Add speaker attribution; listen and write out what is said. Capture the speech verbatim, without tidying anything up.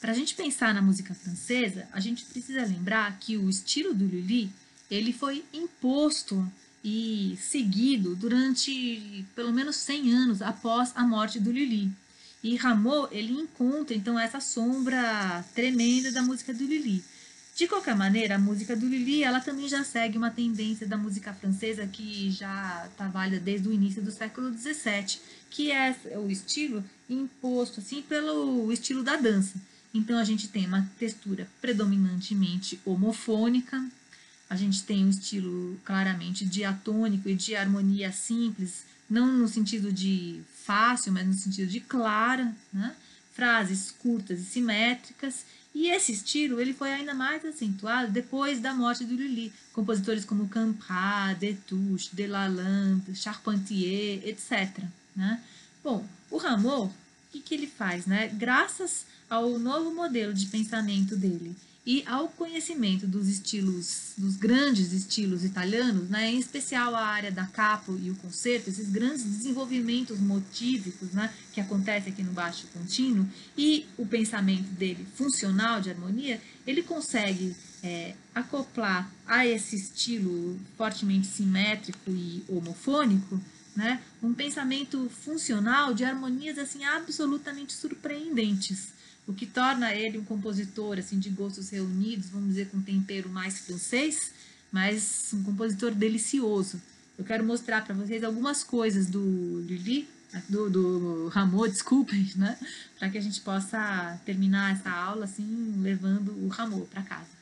Speaker 1: para a gente pensar na música francesa, a gente precisa lembrar que o estilo do Lully, ele foi imposto e seguido durante pelo menos cem anos após a morte do Lully. E Rameau, ele encontra então essa sombra tremenda da música do Lully. De qualquer maneira, a música do Lully, ela também já segue uma tendência da música francesa que já está válida desde o início do século dezessete, que é o estilo imposto assim pelo estilo da dança. Então a gente tem uma textura predominantemente homofônica, a gente tem um estilo claramente diatônico e de harmonia simples, não no sentido de fácil, mas no sentido de clara, né? Frases curtas e simétricas, e esse estilo ele foi ainda mais acentuado depois da morte do Lully. Compositores como Campra, Destouches, Delalande, Charpentier, etcétera. Né? Bom, o Rameau, o que, que ele faz? Né? Graças ao novo modelo de pensamento dele e ao conhecimento dos estilos, dos grandes estilos italianos, né, em especial a área da capo e o concerto, esses grandes desenvolvimentos motívicos, né, que acontecem aqui no baixo contínuo, e o pensamento dele funcional de harmonia, ele consegue é, acoplar a esse estilo fortemente simétrico e homofônico, né, um pensamento funcional de harmonias assim absolutamente surpreendentes, o que torna ele um compositor assim de gostos reunidos, vamos dizer, com tempero mais francês, mas um compositor delicioso. Eu quero mostrar para vocês algumas coisas do Lully, do, do Rameau, desculpem, né, para que a gente possa terminar essa aula assim, levando o Rameau para casa.